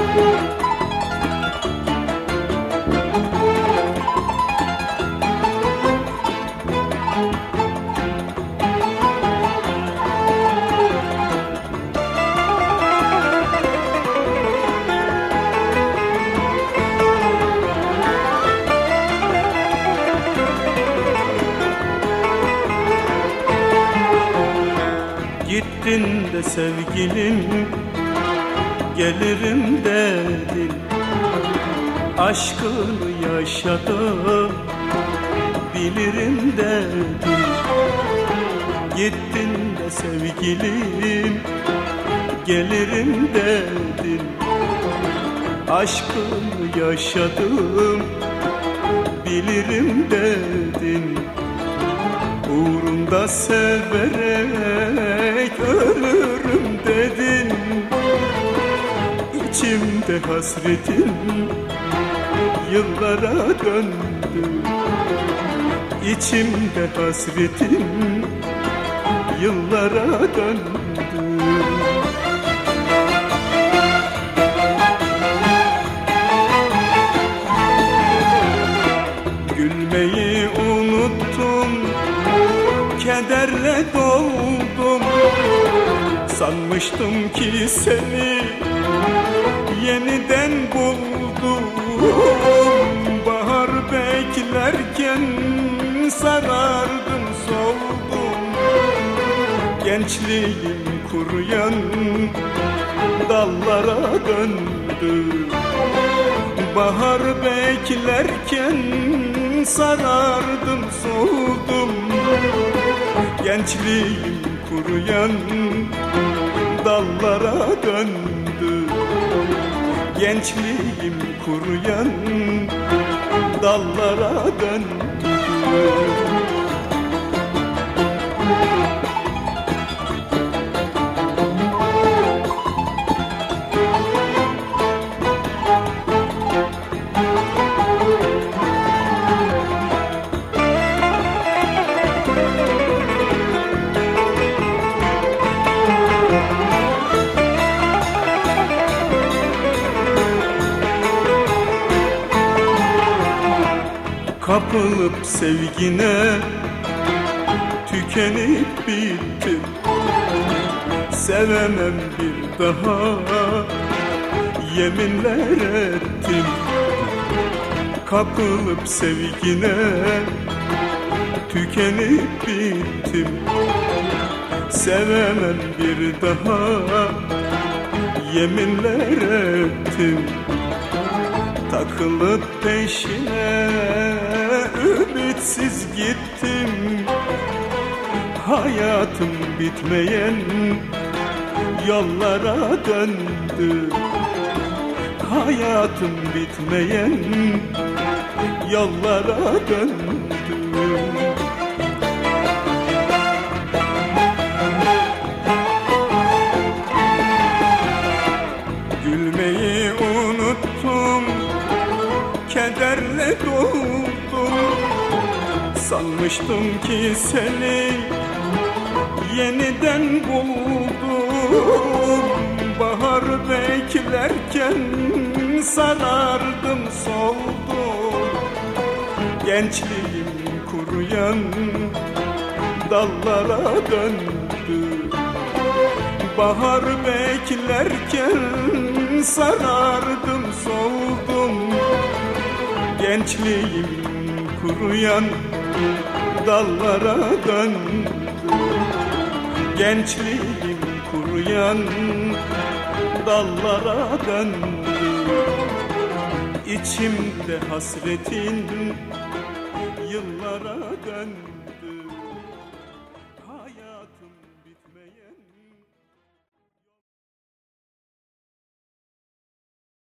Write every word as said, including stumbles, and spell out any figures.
Gittin de sevgilim, gelirim dedin. Aşkını yaşadım, bilirim dedin. Gittin de sevgilim, gelirim dedin. Aşkını yaşadım, bilirim dedin. Uğrunda severek ölürüm dedin. İçimde hasretin yıllara döndü. İçimde hasretin yıllara döndü. Gülmeyi unuttum, kederle doldum. Sanmıştım ki seni yeniden buldum. Bahar beklerken sarardım, soldum. Gençliğim kuruyan dallara döndü. Bahar beklerken sarardım, soldum. Gençliğim kuruyan dallara döndü. Gençliğim kuruyan dallara döndü. Kapılıp sevgine tükenip bittim. Sevemem bir daha, yeminler ettim. Kapılıp sevgine tükenip bittim. Sevemem bir daha, yeminler ettim. Takılıp peşine ümitsiz gittim. Hayatım bitmeyen yollara döndü. Hayatım bitmeyen yollara döndü. Gülmeyi unuttum, kederle doldum. Sanmıştım ki seni yeniden buldum. Bahar beklerken sarardım, soldum. Gençliğim kuruyan dallara döndü. Bahar beklerken sarardım, soldum. Gençliğim kuruyan dallara döndü. Gençliğim kuruyan dallara döndü. İçimde hasretin yıllara döndü.